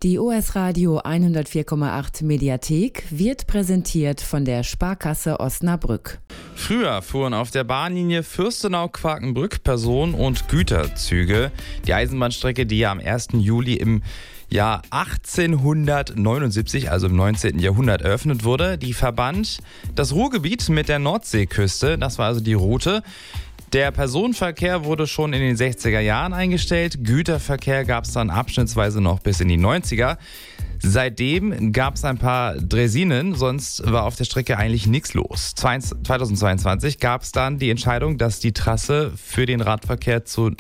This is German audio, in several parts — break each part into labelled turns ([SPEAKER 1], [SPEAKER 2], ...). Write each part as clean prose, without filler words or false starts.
[SPEAKER 1] Die OS Radio 104,8 Mediathek wird präsentiert von der Sparkasse Osnabrück.
[SPEAKER 2] Früher fuhren auf der Bahnlinie Fürstenau-Quakenbrück Personen- und Güterzüge. Die Eisenbahnstrecke, die ja am 1. Juli im Jahr 1879, also im 19. Jahrhundert, eröffnet wurde, die verband das Ruhrgebiet mit der Nordseeküste. Das war also die Route. Der Personenverkehr wurde schon in den 60er Jahren eingestellt. Güterverkehr gab es dann abschnittsweise noch bis in die 90er. Seitdem gab es ein paar Draisinen, sonst war auf der Strecke eigentlich nichts los. 2022 gab es dann die Entscheidung, dass die Trasse für den Radverkehr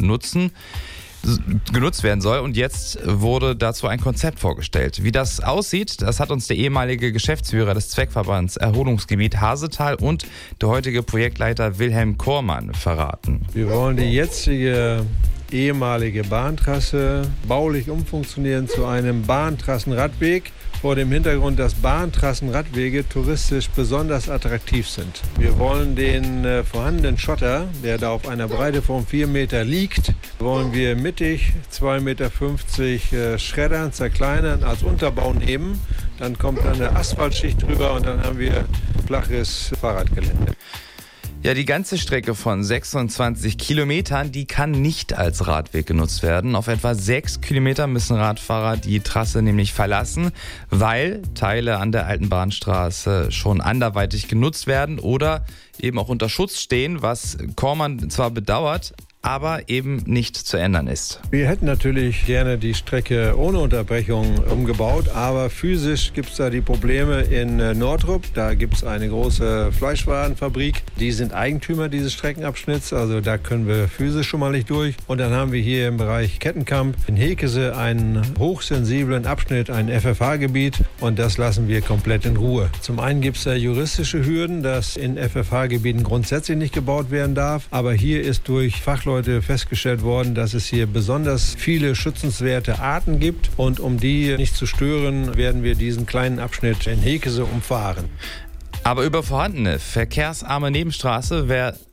[SPEAKER 2] genutzt werden soll, und jetzt wurde dazu ein Konzept vorgestellt. Wie das aussieht, das hat uns der ehemalige Geschäftsführer des Zweckverbands Erholungsgebiet Hasetal und der heutige Projektleiter Wilhelm Kormann verraten.
[SPEAKER 3] Wir wollen die jetzige ehemalige Bahntrasse baulich umfunktionieren zu einem Bahntrassenradweg, vor dem Hintergrund, dass Bahntrassenradwege touristisch besonders attraktiv sind. Wir wollen den vorhandenen Schotter, der da auf einer Breite von 4 Meter liegt, wollen wir mittig 2,50 Meter schreddern, zerkleinern, als Unterbau nehmen. Dann kommt eine Asphaltschicht drüber und dann haben wir flaches Fahrradgelände.
[SPEAKER 2] Ja, die ganze Strecke von 26 Kilometern, die kann nicht als Radweg genutzt werden. Auf etwa 6 Kilometer müssen Radfahrer die Trasse nämlich verlassen, weil Teile an der alten Bahnstraße schon anderweitig genutzt werden oder eben auch unter Schutz stehen, was Kormann zwar bedauert, aber eben nicht zu ändern ist.
[SPEAKER 3] Wir hätten natürlich gerne die Strecke ohne Unterbrechung umgebaut, aber physisch gibt es da die Probleme in Nordrup. Da gibt es eine große Fleischwarenfabrik. Die sind Eigentümer dieses Streckenabschnitts, also da können wir physisch schon mal nicht durch. Und dann haben wir hier im Bereich Kettenkamp in Hekese einen hochsensiblen Abschnitt, ein FFH-Gebiet, und das lassen wir komplett in Ruhe. Zum einen gibt es da juristische Hürden, dass in FFH-Gebieten grundsätzlich nicht gebaut werden darf, aber hier ist durch Fachleute festgestellt worden, dass es hier besonders viele schützenswerte Arten gibt, und um die nicht zu stören, werden wir diesen kleinen Abschnitt in Hekese umfahren.
[SPEAKER 2] Aber über vorhandene verkehrsarme Nebenstraßen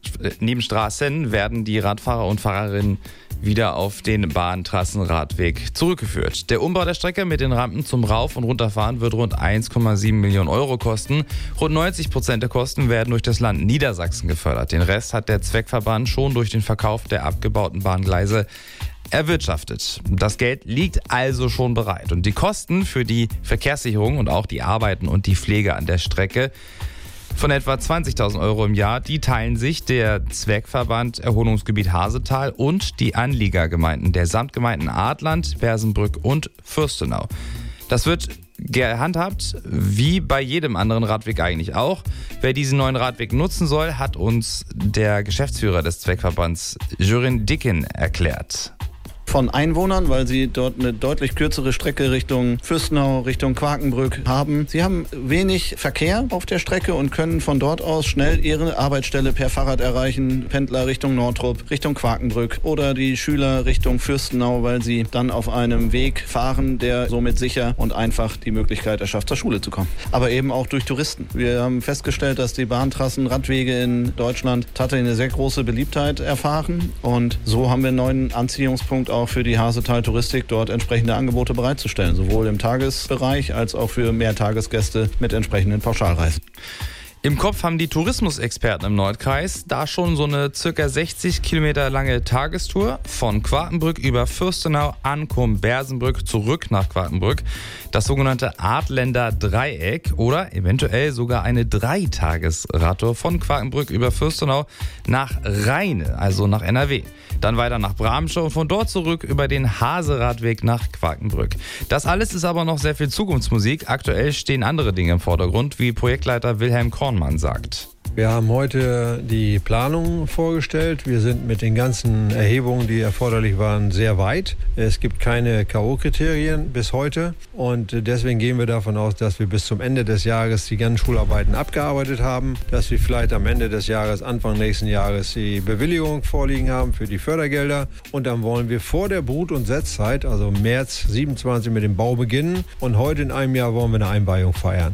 [SPEAKER 2] werden die Radfahrer und Fahrerinnen wieder auf den Bahntrassenradweg zurückgeführt. Der Umbau der Strecke mit den Rampen zum Rauf- und Runterfahren wird rund 1,7 Millionen Euro kosten. Rund 90% der Kosten werden durch das Land Niedersachsen gefördert. Den Rest hat der Zweckverband schon durch den Verkauf der abgebauten Bahngleise erwirtschaftet. Das Geld liegt also schon bereit. Und die Kosten für die Verkehrssicherung und auch die Arbeiten und die Pflege an der Strecke von etwa 20.000 Euro im Jahr, die teilen sich der Zweckverband Erholungsgebiet Hasetal und die Anliegergemeinden der Samtgemeinden Adland, Bersenbrück und Fürstenau. Das wird gehandhabt wie bei jedem anderen Radweg eigentlich auch. Wer diesen neuen Radweg nutzen soll, hat uns der Geschäftsführer des Zweckverbands Jörin Dicken erklärt.
[SPEAKER 4] Von Einwohnern, weil sie dort eine deutlich kürzere Strecke Richtung Fürstenau, Richtung Quakenbrück haben. Sie haben wenig Verkehr auf der Strecke und können von dort aus schnell ihre Arbeitsstelle per Fahrrad erreichen. Pendler Richtung Nordrup, Richtung Quakenbrück oder die Schüler Richtung Fürstenau, weil sie dann auf einem Weg fahren, der somit sicher und einfach die Möglichkeit erschafft, zur Schule zu kommen. Aber eben auch durch Touristen. Wir haben festgestellt, dass die Bahntrassen, Radwege in Deutschland tatsächlich eine sehr große Beliebtheit erfahren, und so haben wir einen neuen Anziehungspunkt auch für die Hasetal Touristik, dort entsprechende Angebote bereitzustellen, sowohl im Tagesbereich als auch für Mehrtagesgäste mit entsprechenden Pauschalreisen.
[SPEAKER 2] Im Kopf haben die Tourismusexperten im Nordkreis da schon so eine ca. 60 Kilometer lange Tagestour von Quakenbrück über Fürstenau, Ankum, Bersenbrück zurück nach Quakenbrück. Das sogenannte Adländer Dreieck oder eventuell sogar eine 3-Tages-Radtour von Quakenbrück über Fürstenau nach Rheine, also nach NRW. Dann weiter nach Bramsche und von dort zurück über den Haseradweg nach Quakenbrück. Das alles ist aber noch sehr viel Zukunftsmusik. Aktuell stehen andere Dinge im Vordergrund, wie Projektleiter Wilhelm Kormann sagt.
[SPEAKER 3] Wir haben heute die Planung vorgestellt. Wir sind mit den ganzen Erhebungen, die erforderlich waren, sehr weit. Es gibt keine K.O.-Kriterien bis heute, und deswegen gehen wir davon aus, dass wir bis zum Ende des Jahres die ganzen Schularbeiten abgearbeitet haben, dass wir vielleicht am Ende des Jahres, Anfang nächsten Jahres, die Bewilligung vorliegen haben für die Fördergelder, und dann wollen wir vor der Brut- und Setzzeit, also März 27, mit dem Bau beginnen, und heute in einem Jahr wollen wir eine Einweihung feiern.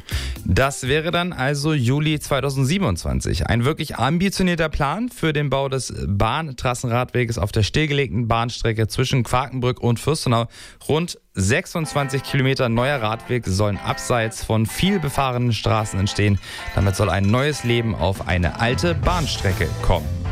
[SPEAKER 2] Das wäre dann also Juli 2027. Ein wirklich ambitionierter Plan für den Bau des Bahntrassenradweges auf der stillgelegten Bahnstrecke zwischen Quakenbrück und Fürstenau. Rund 26 Kilometer neuer Radweg sollen abseits von viel befahrenen Straßen entstehen. Damit soll ein neues Leben auf eine alte Bahnstrecke kommen.